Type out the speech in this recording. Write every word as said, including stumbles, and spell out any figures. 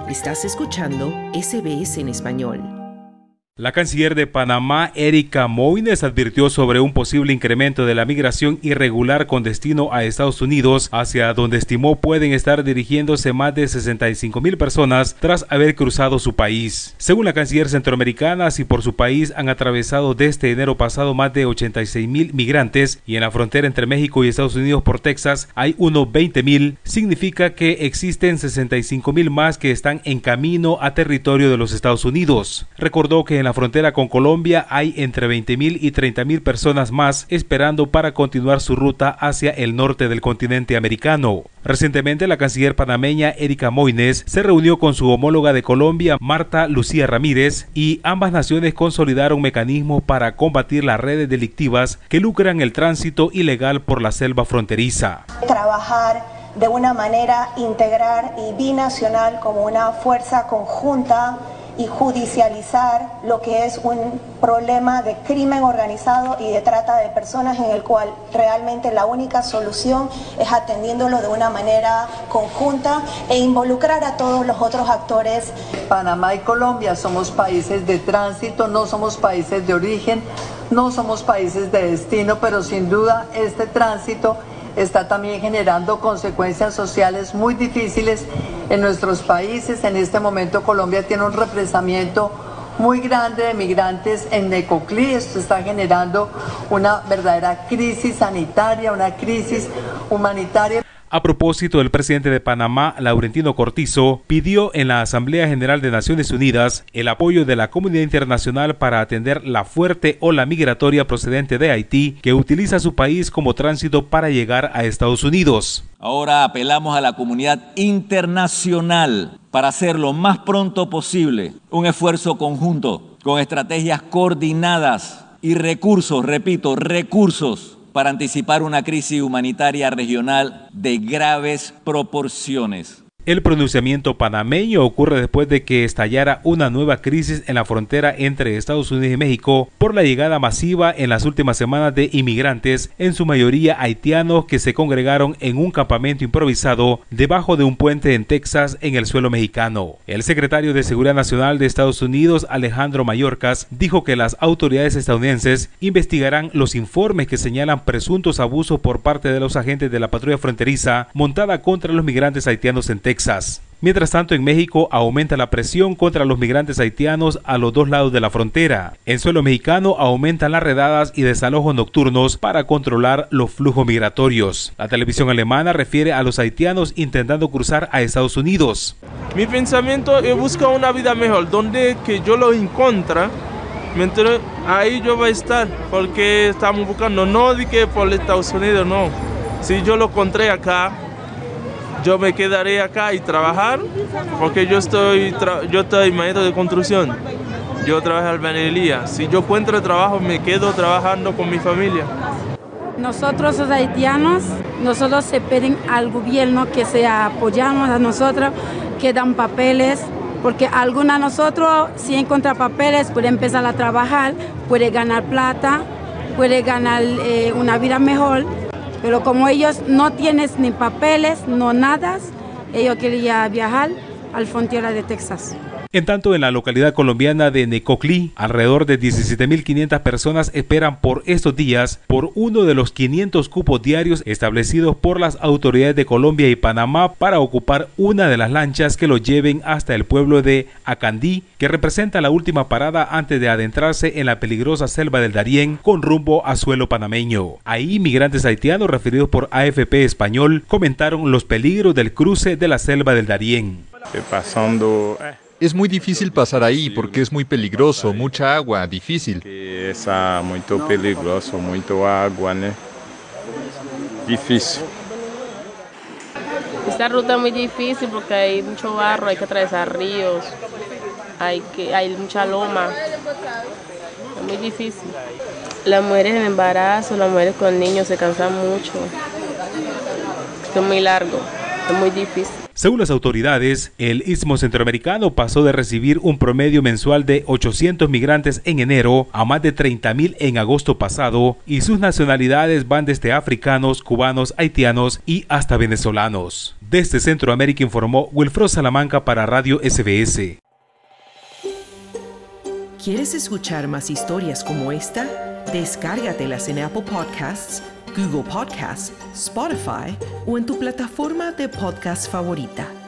Estás escuchando S B S en español. La canciller de Panamá, Erika Moines, advirtió sobre un posible incremento de la migración irregular con destino a Estados Unidos, hacia donde estimó pueden estar dirigiéndose más de sesenta y cinco mil personas tras haber cruzado su país. Según la canciller centroamericana, si por su país han atravesado desde enero pasado más de ochenta y seis mil migrantes y en la frontera entre México y Estados Unidos por Texas hay unos veinte mil, significa que existen sesenta y cinco mil más que están en camino a territorio de los Estados Unidos. Recordó que en la frontera con Colombia hay entre veinte mil y treinta mil personas más esperando para continuar su ruta hacia el norte del continente americano. Recientemente, la canciller panameña Erika Moines se reunió con su homóloga de Colombia, Marta Lucía Ramírez, y ambas naciones consolidaron mecanismos para combatir las redes delictivas que lucran el tránsito ilegal por la selva fronteriza. Trabajar de una manera integral y binacional como una fuerza conjunta y judicializar lo que es un problema de crimen organizado y de trata de personas, en el cual realmente la única solución es atendiéndolo de una manera conjunta e involucrar a todos los otros actores. Panamá y Colombia somos países de tránsito, no somos países de origen, no somos países de destino, pero sin duda este tránsito está también generando consecuencias sociales muy difíciles en nuestros países. En este momento Colombia tiene un represamiento muy grande de migrantes en Necoclí. Esto está generando una verdadera crisis sanitaria, una crisis humanitaria. A propósito, el presidente de Panamá, Laurentino Cortizo, pidió en la Asamblea General de Naciones Unidas el apoyo de la comunidad internacional para atender la fuerte ola migratoria procedente de Haití, que utiliza su país como tránsito para llegar a Estados Unidos. Ahora apelamos a la comunidad internacional para hacer lo más pronto posible un esfuerzo conjunto, con estrategias coordinadas y recursos, repito, recursos, para anticipar una crisis humanitaria regional de graves proporciones. El pronunciamiento panameño ocurre después de que estallara una nueva crisis en la frontera entre Estados Unidos y México por la llegada masiva en las últimas semanas de inmigrantes, en su mayoría haitianos, que se congregaron en un campamento improvisado debajo de un puente en Texas, en el suelo mexicano. El secretario de Seguridad Nacional de Estados Unidos, Alejandro Mayorkas, dijo que las autoridades estadounidenses investigarán los informes que señalan presuntos abusos por parte de los agentes de la patrulla fronteriza montada contra los migrantes haitianos en Texas. Texas. Mientras tanto, en México aumenta la presión contra los migrantes haitianos a los dos lados de la frontera. En suelo mexicano aumentan las redadas y desalojos nocturnos para controlar los flujos migratorios. La televisión alemana refiere a los haitianos intentando cruzar a Estados Unidos. Mi pensamiento es buscar una vida mejor, donde que yo lo encuentre, ahí yo voy a estar, porque estamos buscando, no de que por Estados Unidos, no. Si yo lo encontré acá, yo me quedaré acá y trabajar, porque yo estoy, yo estoy maestro de construcción, yo trabajo en albañilería. Si yo encuentro trabajo, me quedo trabajando con mi familia. Nosotros los haitianos, nosotros se piden al gobierno que se apoyamos a nosotros, que dan papeles, porque algunos de nosotros, si encuentra papeles, puede empezar a trabajar, puede ganar plata, puede ganar eh, una vida mejor. Pero como ellos no tienen ni papeles, no nada, ellos querían viajar a la frontera de Texas. En tanto, en la localidad colombiana de Necoclí, alrededor de diecisiete mil quinientas personas esperan por estos días por uno de los quinientos cupos diarios establecidos por las autoridades de Colombia y Panamá para ocupar una de las lanchas que los lleven hasta el pueblo de Acandí, que representa la última parada antes de adentrarse en la peligrosa selva del Darién con rumbo a suelo panameño. Ahí, migrantes haitianos referidos por A F P Español comentaron los peligros del cruce de la selva del Darién. Pasando... Es muy difícil pasar ahí porque es muy peligroso, mucha agua, difícil. Es muy peligroso, mucha agua, ¿no? Difícil. Esta ruta es muy difícil porque hay mucho barro, hay que atravesar ríos, hay, que, hay mucha loma, es muy difícil. Las mujeres en embarazo, las mujeres con niños se cansan mucho, esto es muy largo, es muy difícil. Según las autoridades, el Istmo Centroamericano pasó de recibir un promedio mensual de ochocientos migrantes en enero a más de treinta mil en agosto pasado, y sus nacionalidades van desde africanos, cubanos, haitianos y hasta venezolanos. Desde Centroamérica informó Wilfredo Salamanca para Radio S B S. ¿Quieres escuchar más historias como esta? Descárgatelas en Apple Podcasts, Google Podcasts, Spotify o en tu plataforma de podcast favorita.